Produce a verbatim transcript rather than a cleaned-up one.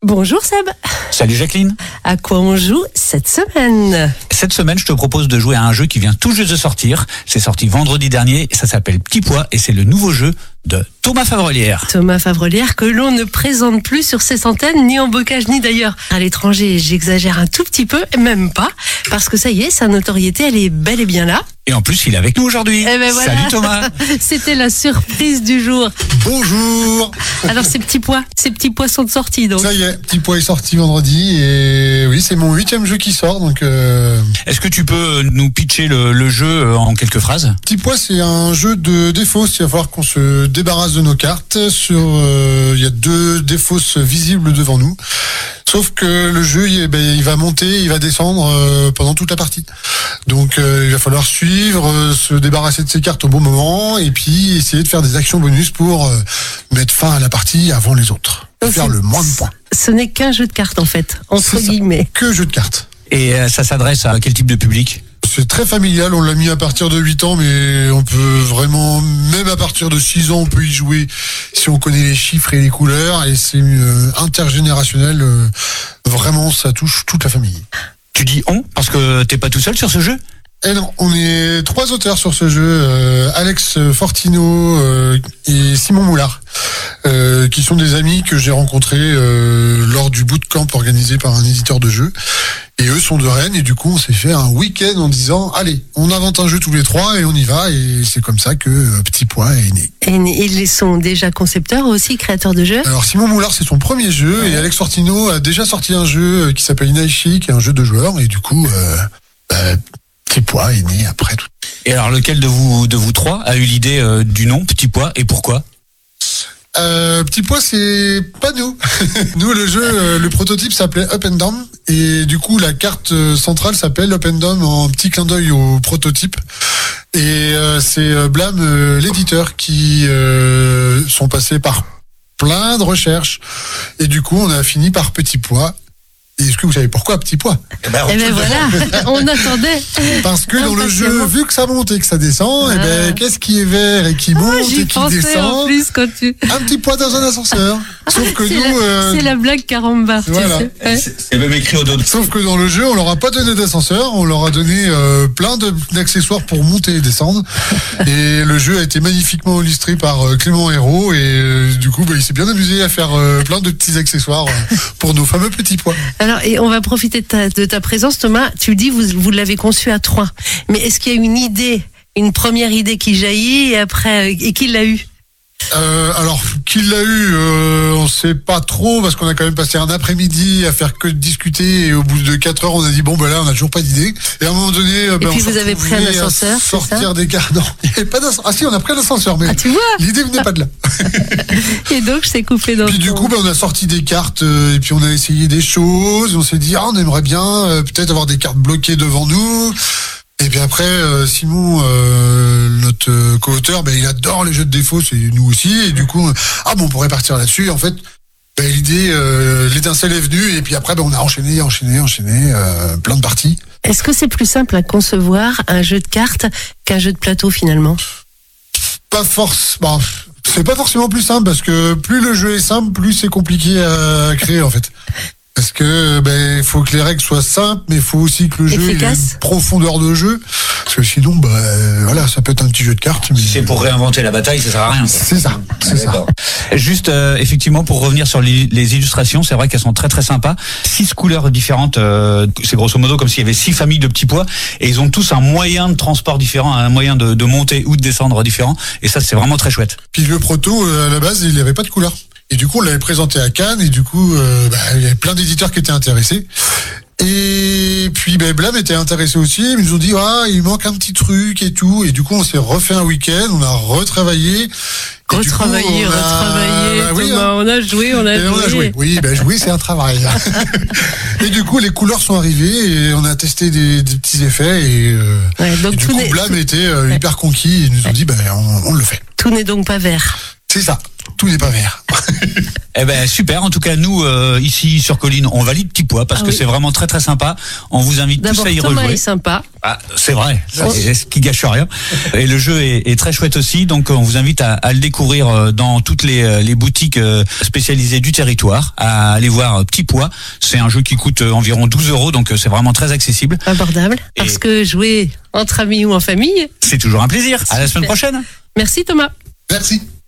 Bonjour Seb. Salut Jacqueline. À quoi on joue cette semaine ? Cette semaine, je te propose de jouer à un jeu qui vient tout juste de sortir. C'est sorti vendredi dernier, ça s'appelle Petit Pois et c'est le nouveau jeu de Thomas Favrelière. Thomas Favrelière que l'on ne présente plus sur ses antennes, ni en bocage, ni d'ailleurs à l'étranger. J'exagère un tout petit peu, même pas, parce que ça y est, sa notoriété, elle est bel et bien là. Et en plus, il est avec nous aujourd'hui. Eh ben voilà. Salut Thomas. C'était la surprise du jour. Bonjour. Alors ces petits pois, ces petits pois sont de sortie donc. Ça y est, Petit Pois est sorti vendredi et oui, c'est mon huitième jeu qui sort donc. Euh... Est-ce que tu peux nous pitcher le, le jeu en quelques phrases ? Petit Pois, c'est un jeu de défausses. Il va falloir qu'on se débarrasse de nos cartes. Sur, euh, il y a deux défausses visibles devant nous. Sauf que le jeu, il, ben, il va monter, il va descendre euh, pendant toute la partie. Donc euh, il va falloir suivre, euh, se débarrasser de ses cartes au bon moment et puis essayer de faire des actions bonus pour euh, mettre fin à la partie avant les autres. Donc, faire le moins de points. Ce n'est qu'un jeu de cartes en fait, entre guillemets. Que jeu de cartes. Et euh, ça s'adresse à quel type de public ? C'est très familial, on l'a mis à partir de huit ans, mais on peut vraiment, même à partir de six ans, on peut y jouer si on connaît les chiffres et les couleurs, et c'est euh, intergénérationnel, euh, vraiment ça touche toute la famille. Tu dis on parce que t'es pas tout seul sur ce jeu ? Eh non, on est trois auteurs sur ce jeu, euh, Alex Fortino euh, et Simon Moulard, euh, qui sont des amis que j'ai rencontrés euh, lors du bootcamp organisé par un éditeur de jeux. Et eux sont de Rennes et du coup on s'est fait un week-end en disant allez, on invente un jeu tous les trois et on y va, et c'est comme ça que euh, Petit Pois est né. Et ils sont déjà concepteurs aussi, créateurs de jeux. Alors Simon Moulard, c'est son premier jeu, ouais. Et Alex Fortino a déjà sorti un jeu qui s'appelle Inaishi, qui est un jeu de joueurs, et du coup euh, euh, Petit Pois est né après tout. Et alors lequel de vous de vous trois a eu l'idée euh, du nom Petit Pois et pourquoi ? Euh, Petit Pois, c'est pas nous. Nous, le jeu, euh, le prototype s'appelait Up and Down, et du coup, la carte euh, centrale s'appelle Up and Down en petit clin d'œil au prototype. Et euh, c'est euh, Blam, euh, l'éditeur, qui euh, sont passés par plein de recherches. Et du coup, on a fini par Petit Pois. Et est-ce que vous savez pourquoi Petit Pois ? Eh ben, eh ben voilà, on attendait. Parce que dans le jeu, vu que ça monte et que ça descend, ah. et ben qu'est-ce qui est vert et qui monte ah, et qui descend en plus quand tu... Un petit pois dans un ascenseur. Sauf que c'est nous, la, euh... c'est la blague caramba. Voilà. Tu sais. Ouais. C'est, c'est même écrit au dos. Sauf que dans le jeu, on leur a pas donné d'ascenseur, on leur a donné euh, plein de, d'accessoires pour monter et descendre. Et le jeu a été magnifiquement illustré par euh, Clément Hérault, et euh, du coup, bah, il s'est bien amusé à faire euh, plein de petits accessoires euh, pour nos fameux petits pois. Alors, et on va profiter de ta, de ta présence, Thomas. Tu dis, vous, vous l'avez conçu à trois. Mais est-ce qu'il y a une idée, une première idée qui jaillit et après, et qui l'a eu? Euh, alors, qui l'a eu, euh, on sait pas trop, parce qu'on a quand même passé un après-midi à faire que discuter, et au bout de quatre heures, on a dit bon, ben là, on a toujours pas d'idée. Et à un moment donné, ben, et puis on vous avez pris un ascenseur, sortir c'est ça des cartes. Non, il n'y avait pas d'ascenseur. Ah si, on a pris un ascenseur, mais ah, tu vois, l'idée venait pas de là. Et donc, c'est coupé dans. Puis du coup, ben, on a sorti des cartes, euh, et puis on a essayé des choses. On s'est dit, ah, on aimerait bien euh, peut-être avoir des cartes bloquées devant nous. Et puis après, euh, Simon, euh, notre euh, co-auteur, ben, il adore les jeux de défaut, c'est nous aussi. Et du coup, euh, ah bon, on pourrait partir là-dessus. En fait, ben, l'idée, euh, l'étincelle est venue. Et puis après, ben, on a enchaîné, enchaîné, enchaîné, euh, plein de parties. Est-ce que c'est plus simple à concevoir un jeu de cartes qu'un jeu de plateau finalement ? Pas force. Bon, c'est pas forcément plus simple, parce que plus le jeu est simple, plus c'est compliqué à créer en fait. Parce que ben il faut que les règles soient simples, mais il faut aussi que le jeu ait une profondeur de jeu. Parce que sinon, ben voilà, ça peut être un petit jeu de cartes. Mais... Si c'est pour réinventer la bataille, ça sert à rien. C'est ça, c'est ça. Juste euh, effectivement pour revenir sur les, les illustrations, c'est vrai qu'elles sont très très sympas. Six couleurs différentes, euh, c'est grosso modo comme s'il y avait six familles de petits pois, et ils ont tous un moyen de transport différent, un moyen de, de monter ou de descendre différent. Et ça, c'est vraiment très chouette. Puis le proto, euh, à la base, il n'avait pas de couleur. Et du coup, on l'avait présenté à Cannes, et du coup, euh, bah, il y avait plein d'éditeurs qui étaient intéressés. Et puis, bah, Blam était intéressé aussi. Ils nous ont dit, ah, il manque un petit truc et tout. Et du coup, on s'est refait un week-end, on a retravaillé. Retravaillé, retravaillé. Bah, oui, hein. On a joué, on a joué. On a joué. Oui, bah, jouer, c'est un travail. Et du coup, les couleurs sont arrivées, et on a testé des, des petits effets. Et, euh, ouais, donc et du coup, Blam était euh, hyper conquis. Et ils nous ont dit, bah, on, on le fait. Tout n'est donc pas vert. C'est ça. tout n'est pas vert. Eh ben super. En tout cas, nous euh, ici sur Colline, on valide Petit Pois parce Ah que oui. c'est vraiment très très sympa. On vous invite tous D'abord, à y Thomas rejouer. est sympa. Ah, c'est vrai, c'est ce qui gâche rien. Et le jeu est, est très chouette aussi, donc on vous invite à, à le découvrir euh, dans toutes les, euh, les boutiques euh, spécialisées du territoire, à aller voir euh, Petit Pois. C'est un jeu qui coûte euh, environ douze euros, donc euh, c'est vraiment très accessible. Abordable. Parce Et- que jouer entre amis ou en famille. C'est toujours un plaisir. À la semaine Super. prochaine. Merci Thomas. Merci.